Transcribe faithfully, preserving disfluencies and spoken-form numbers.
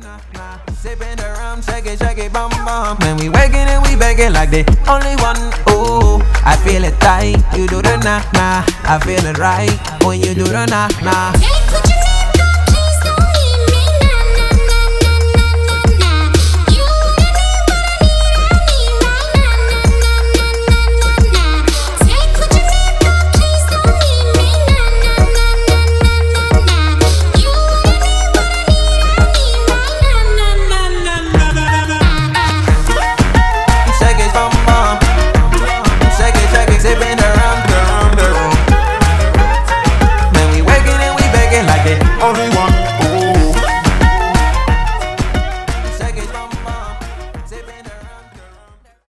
nah, nah. Sipping the rum, shake it, shake it, bum bum. Man, we waking and we begging like the only one. Ooh, I feel it tight. You do the nah nah. I feel it right when you do the nah nah. Sipping